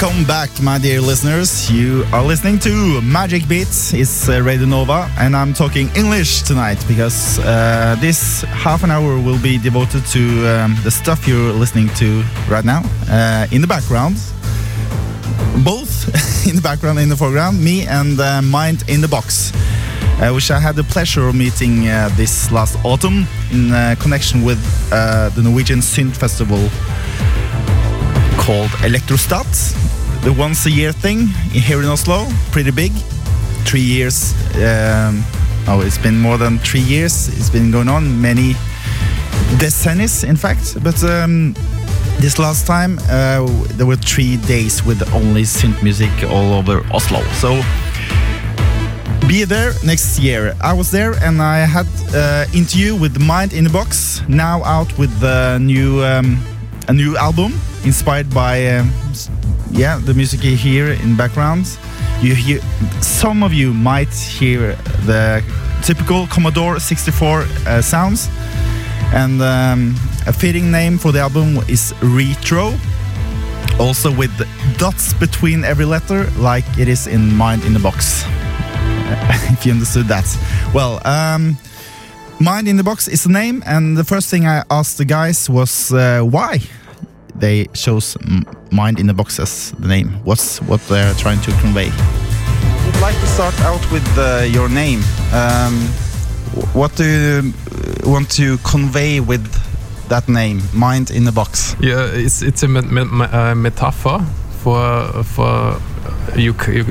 Welcome back, my dear listeners. You are listening to Magic Beats. It's Radio Nova, and I'm talking English tonight because this half an hour will be devoted to the stuff you're listening to right now. In the background, both in the background and in the foreground, me and Mind in the Box, which I had the pleasure of meeting this last autumn in connection with the Norwegian Synth Festival called Elektrostat, the once-a-year thing here in Oslo. Pretty big. 3 years. It's been more than 3 years. It's been going on many decennies, in fact. But this last time, there were 3 days with only synth music all over Oslo. So be there next year. I was there and I had interview with Mind in the Box, now out with the a new album inspired by the music you hear in background. You hear, some of you might hear the typical Commodore 64 sounds, and a fitting name for the album is Retro, also with dots between every letter like it is in Mind in the Box. If you understood that. Well, Mind in the Box is the name, and the first thing I asked the guys was why they chose Mind in the Box as the name. What's what they're trying to convey? I'd like to start out with your name. What do you want to convey with that name, Mind in the Box? Yeah, it's a metaphor for you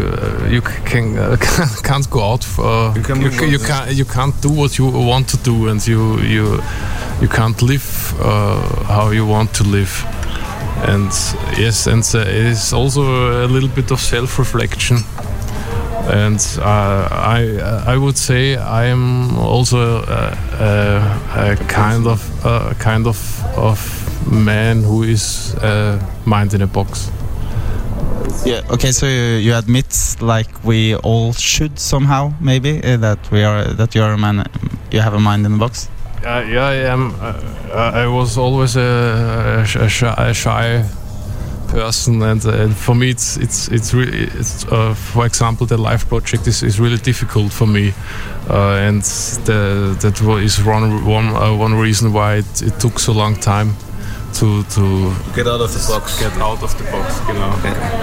can't go out for you can't do what you want to do, and you can't live how you want to live. And yes, and it is also a little bit of self-reflection. And I would say I am also a kind of man who is mind in a box. Yeah. Okay. So you admit, like we all should somehow, maybe that you are a man. You have a mind in the box. Yeah, I am. I was always a shy person, and for me, it's really. For example, the life project is really difficult for me, and that is one reason why it took so long time to get out of the box. Get out of the box, you know.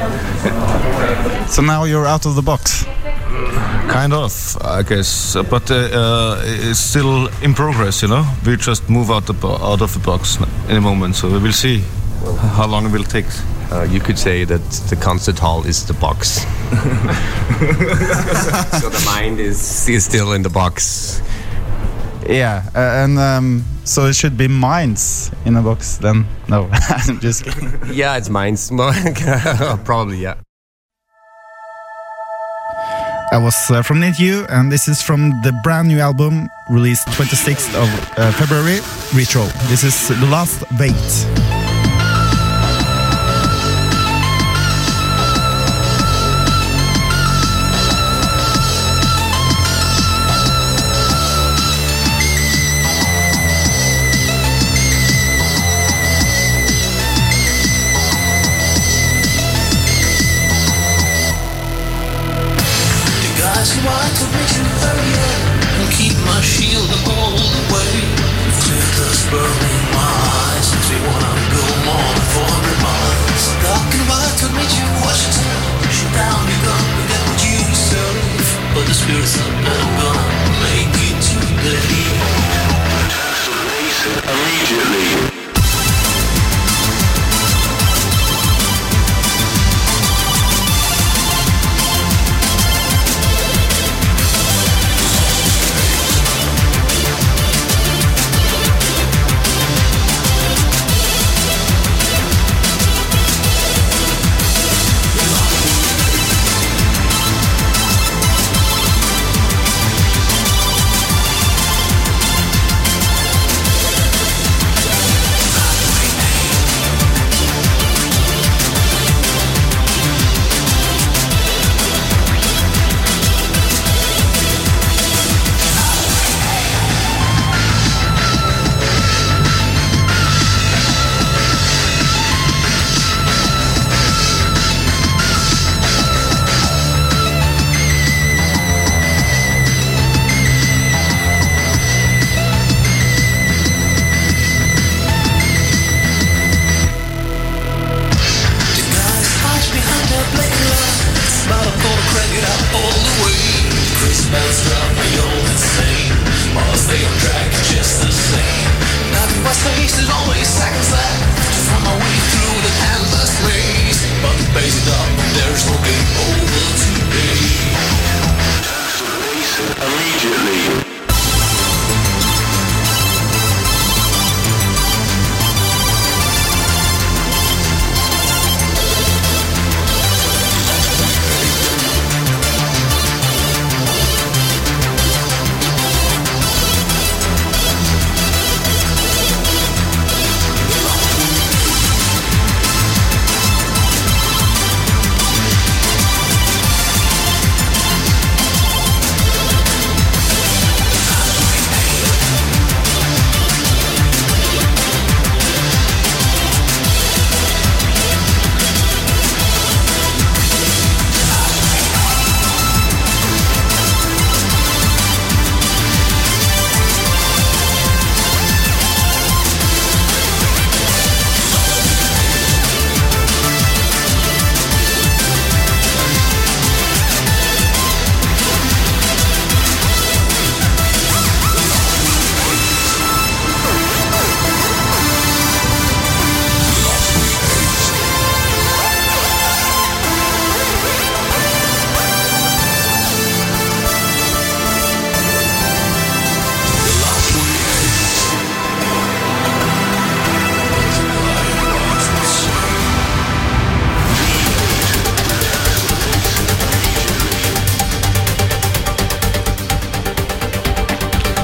So now you're out of the box. Kind of, I guess, but it's still in progress. You know, we just move out of the box in a moment, so we will see how long it will take. You could say that the concert hall is the box. So the mind is still in the box. Yeah, and so it should be minds in a box then. No, I'm just kidding. Yeah, it's minds. Probably, yeah. That was from Nityu, and this is from the brand new album released 26th of February, Retro. This is The Last Wait. Want to make you hurry up and keep my shield all the way. Clear the spur in my eyes and see what I'm good.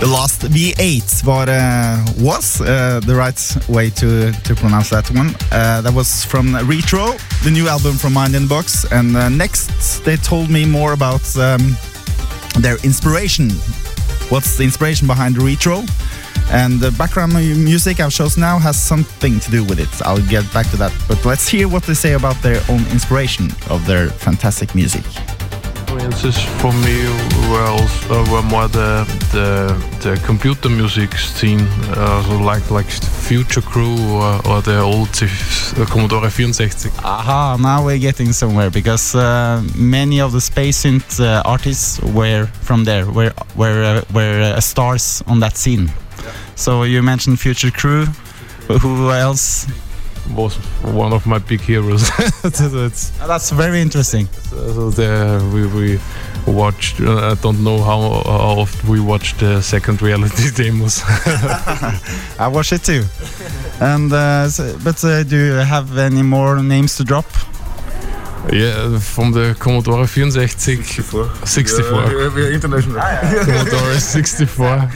Lost V8 was the right way to pronounce that one. That was from Retro, the new album from Mind in the Box. And next, they told me more about their inspiration. What's the inspiration behind Retro? And the background music I've chosen now has something to do with it. I'll get back to that. But let's hear what they say about their own inspiration of their fantastic music. Influences for me were more the computer music scene, so like Future Crew or the old Commodore 64. Aha, now we're getting somewhere, because many of the space synth artists were from there, were stars on that scene. So you mentioned Future Crew. Who else? Was one of my big heroes. That's very interesting. So there we watched. I don't know how often we watched the second reality demos. I watched it too. And do you have any more names to drop? Yeah, from the Commodore 64. 64. We're international. Commodore 64.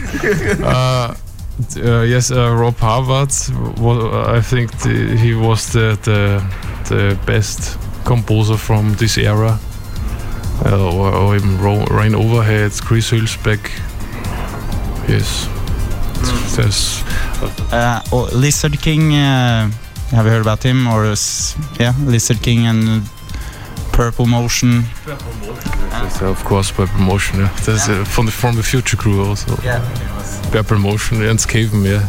Yes, Rob Harvard. I think he was the best composer from this era. Or even Rain Overhead, Chris Hülsbeck. Yes. There's Lizard King. Have you heard about him? Lizard King and Purple Motion. Of course, Purple Motion. Yeah. That's from the Future Crew also. Yeah. Purple Motion and Skaven, yeah.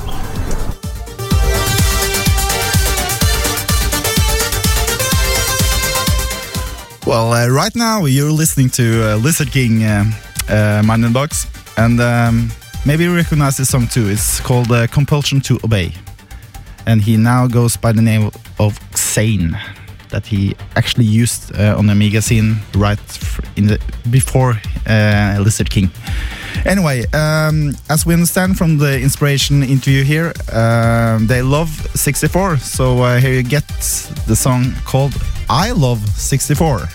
Well, right now you're listening to Lizard King, Mind in the Box, and maybe you recognize this song too. It's called Compulsion to Obey, and he now goes by the name of Xane, that he actually used on the Amiga scene before Lizard King. Anyway, as we understand from the inspiration interview here, they love 64. So here you get the song called I Love 64.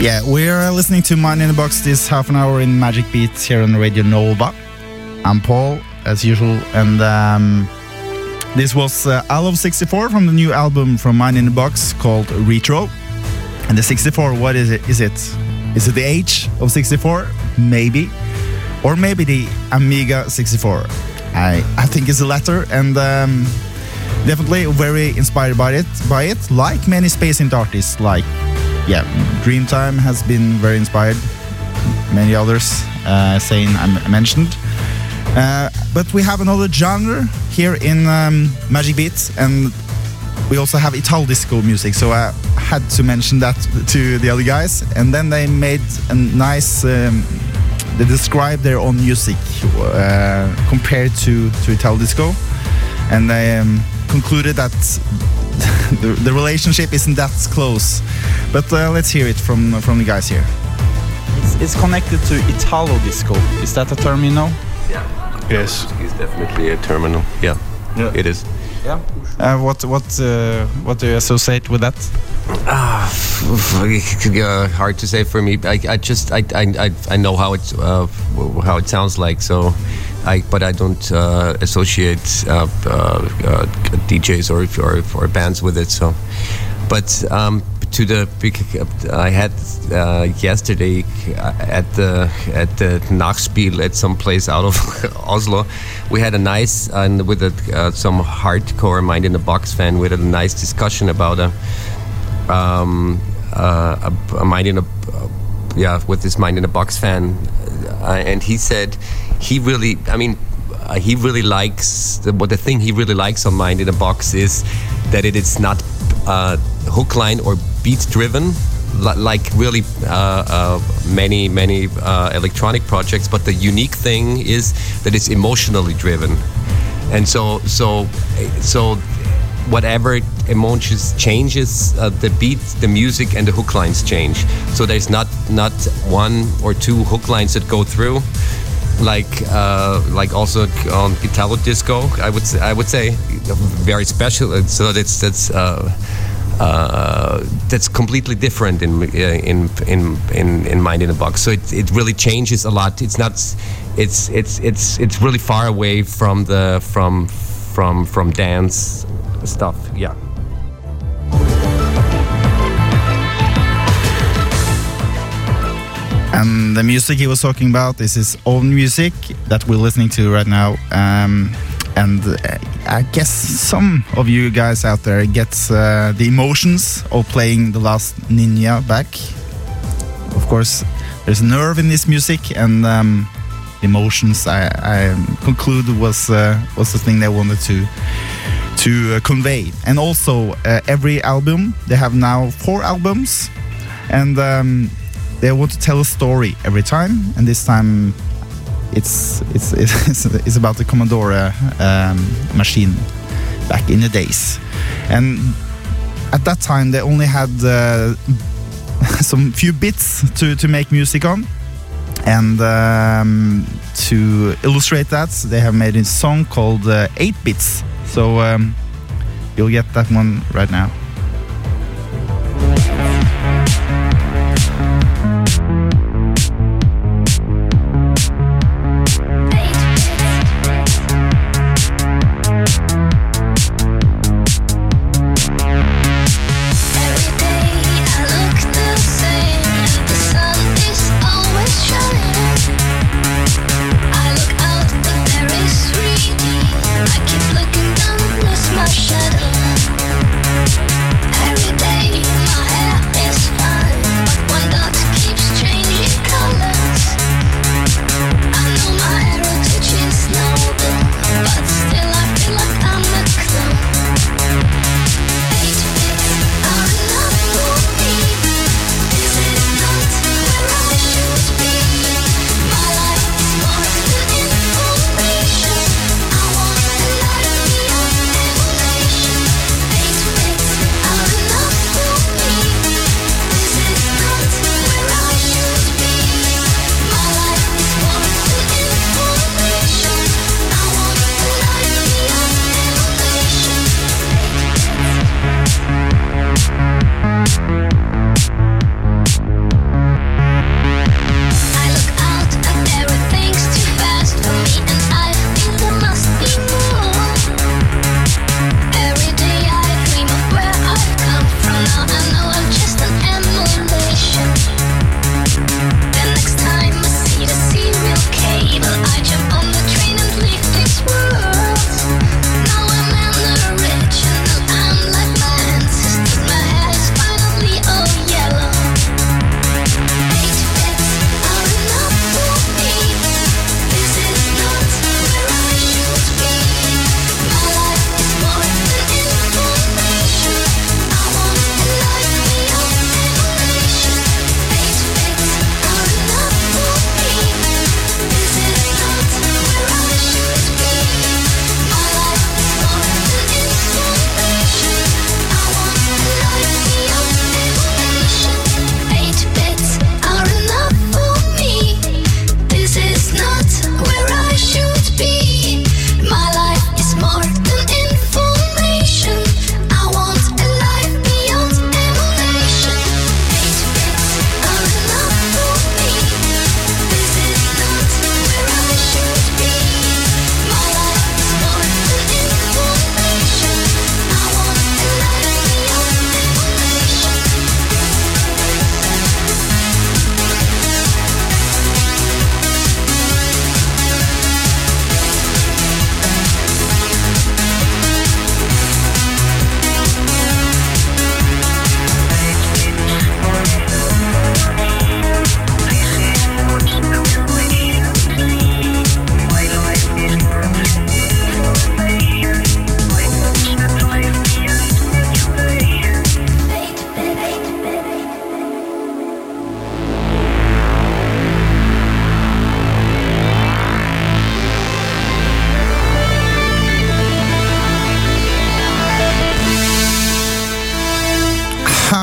Yeah, we're listening to Mind in the Box this half an hour in Magic Beats here on Radio Nova. I'm Paul, as usual, and this was All of 64 from the new album from Mind in the Box called Retro. And the 64, what is it? Is it the age of 64? Maybe. Or maybe the Amiga 64. I think it's the latter, and definitely very inspired by it, like many space synth artists, like Dreamtime has been very inspired. Many others, saying I mentioned. But we have another genre here in Magic Beats, and we also have Italo disco music. So I had to mention that to the other guys, and then they made a nice. They described their own music compared to Italo disco, and they concluded that the relationship isn't that close. But let's hear it from the guys here. It's connected to Italo disco. Is that a term you know? Yeah. Yes. It's definitely a terminal. Yeah. It is. Yeah. What do you associate with that? Hard to say for me. I know how it sounds like. So, but I don't associate DJs or bands with it. So, but I had yesterday at the Nachspiel at some place out of Oslo. We had a nice with some hardcore Mind in the Box fan. We had a nice discussion about a Mind in a with this Mind in a Box fan, and he said he really likes the thing he really likes on Mind in a Box is that it is not hook line or beat driven like really many electronic projects, but the unique thing is that it's emotionally driven, and so whatever emotions changes, the beat, the music, and the hook lines change. So there's not one or two hook lines that go through, like also on Italo disco. I would say very special. So that's completely different in Mind in a Box. So it really changes a lot. It's not. It's really far away from from dance stuff. Yeah. And the music he was talking about is his own music that we're listening to right now. And I guess some of you guys out there gets the emotions of playing The Last Ninja back. Of course, there's nerve in this music, and emotions I conclude was the thing they wanted to convey. And also every album, they have now 4 albums, and they want to tell a story every time, and this time it's about the Commodore machine back in the days. And at that time they only had some few bits to make music on, and to illustrate that they have made a song called 8 Bits. So you'll get that one right now. I keep looking down, miss my shadow.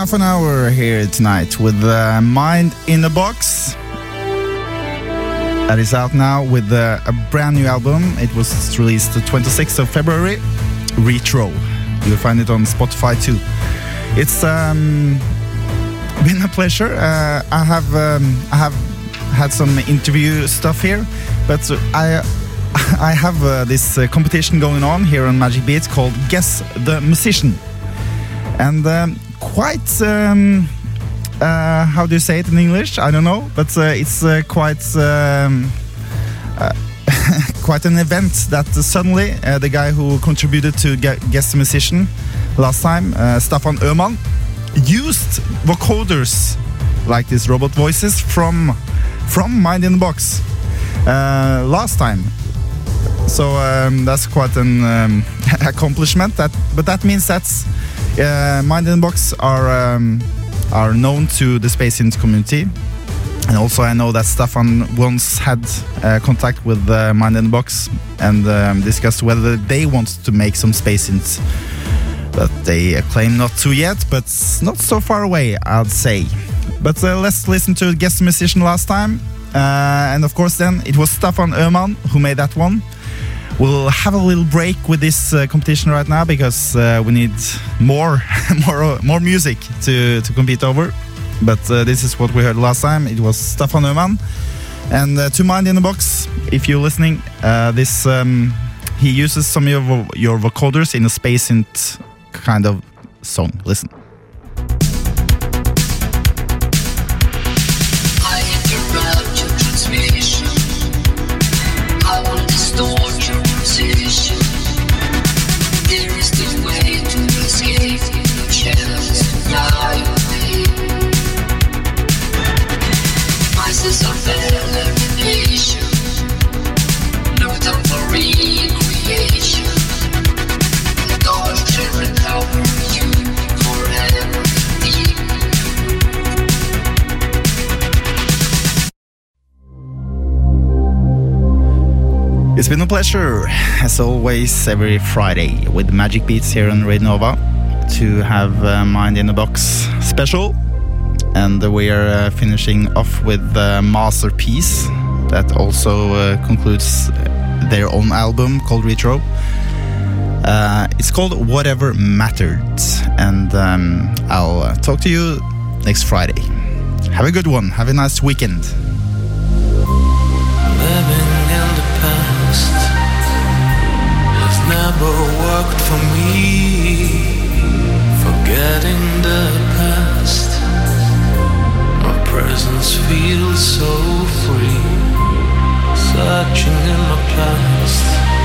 half an hour here tonight with Mind in the Box. That is out now with a brand new album. It was released the 26th of February. Retro. You'll find it on Spotify too. It's been a pleasure. I have had some interview stuff here, but I have this competition going on here on Magic Beats called Guess the Musician, and quite how do you say it in English? I don't know, but it's quite quite an event that suddenly the guy who contributed to Guess the Musician last time, Staffan Öhman, used vocoders like these robot voices from Mind in the Box last time. So that's quite an accomplishment. But that means that's Mind in the Box are known to the Space Synth community, and also I know that Staffan once had contact with Mind in the Box and discussed whether they want to make some Space Synths, but they claim not to yet, but not so far away, I'd say. But let's listen to Guess the Musician last time, and of course then it was Staffan Öhman who made that one. We'll have a little break with this competition right now because we need more music to compete over. But this is what we heard last time. It was Staffan Öhman. And to Mind in the Box, if you're listening, this he uses some of your vocoders in a Space Synth kind of song. Listen. I interrupt your transmission. I will distort your position. There is the way to escape the chance to fly away. Vices of elimination. No time for recreation. God can recover you forever. It's been a pleasure, as always, every Friday with Magic Beats here on Radio Nova to have Mind in the Box special. And we are finishing off with Masterpiece that also concludes their own album called Retro. It's called Whatever Mattered, and I'll talk to you next Friday. Have a good one. Have a nice weekend. Living in the past has never worked for me. Forgetting the past, my presence feels so free. Searching in my past,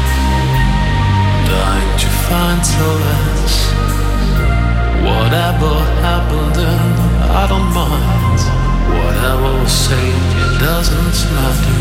dying to find solace. Whatever happened then, I don't mind. Whatever was said, it doesn't matter.